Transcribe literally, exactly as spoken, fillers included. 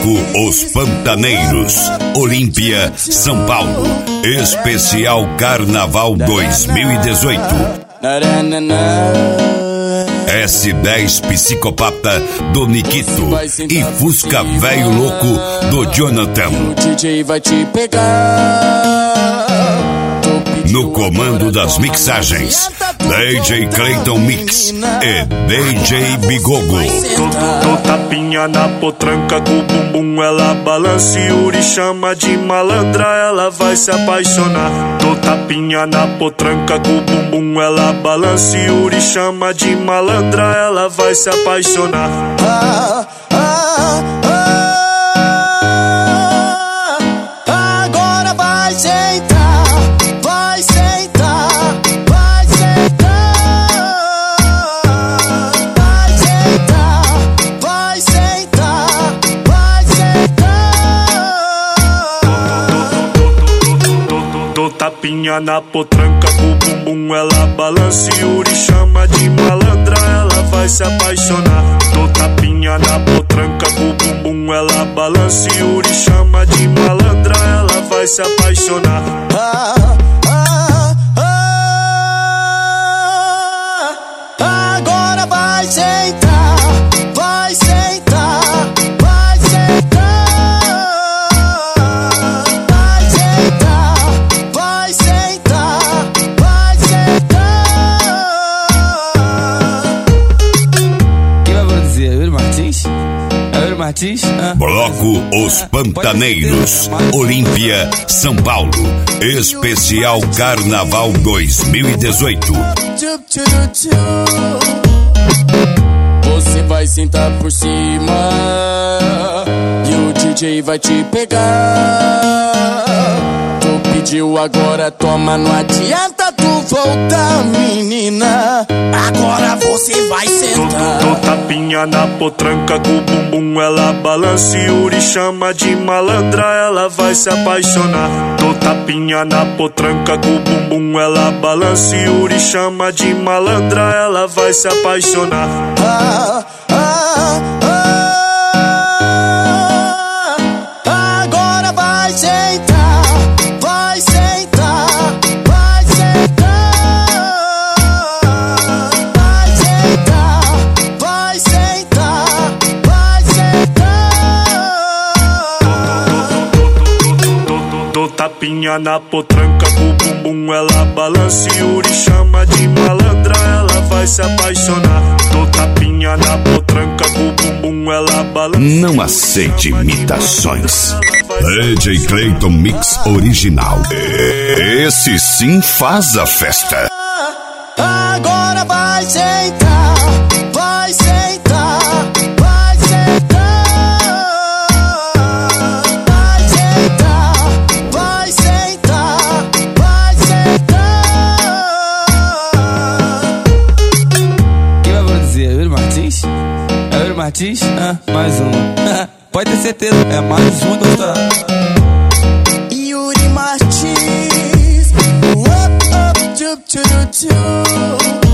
Bloco Os Pantaneiros, Olímpia, São Paulo. Especial Carnaval dois mil e dezoito. S dez Psicopata do Nikito e Fusca Velho Louco do Jonathan. O D J vai te pegar. No comando das mixagens, D J Clayton Mix e D J Bigogo. Tô tapinha na potranca com o bumbum, ela balança e Yuri chama de malandra, ela vai se apaixonar. Tô tapinha na potranca com o bumbum, ela balança e Yuri chama de malandra, ela vai se apaixonar. Ah, ah, ah, agora vai sentar, vai sentar, vai sentar, vai sentar, vai sentar, vai sentar. Tô tapinha na potranca com o bumbum, ela balança e Yuri chama de malandra, ela vai se apaixonar. Tô tapinha na potranca com o bumbum, ela balança e Yuri chama de malandra, ela vai se apaixonar. Ah, ah, ah, agora vai sentar, vai sentar, vai sentar, vai sentar, vai sentar, vai sentar. Quem vai produzir? Yuri Martins? É Yuri Martins? Ah. Bloco Os Pantaneiros, Olímpia, São Paulo. Especial Carnaval dois mil e dezoito. Você vai sentar por cima e o D J vai te pegar. Tu pediu, agora toma, não adianta tu voltar, menina. Agora você vai sentar. Tô tapinha na potranca com o bumbum, ela balança e Yuri chama de malandra, ela vai se apaixonar. Tô tapinha na potranca com o bumbum, ela balança e Yuri chama de malandra, ela vai se apaixonar. Ah, ah, ah, agora vai sentar, vai sentar, vai sentar, vai sentar, vai sentar, vai sentar. Tô tapinha na potranca com o bumbum, ela balança e Yuri chama de malandra, ela vai se apaixonar. Tô tapinha na potranca com o bumbum, ela balança. Não aceite imitações. D J Clayton Mix original. Esse sim faz a festa. Agora vai sentar, vai sentar, vai sentar, vai sentar, vai sentar, vai sentar. Quem vai produzir? É Yuri Martins? É Yuri Martins? Ah, mais um. Pode ter certeza, é mais um doutorado. Yuri Martins, up, up, tchup, tchup, tchup.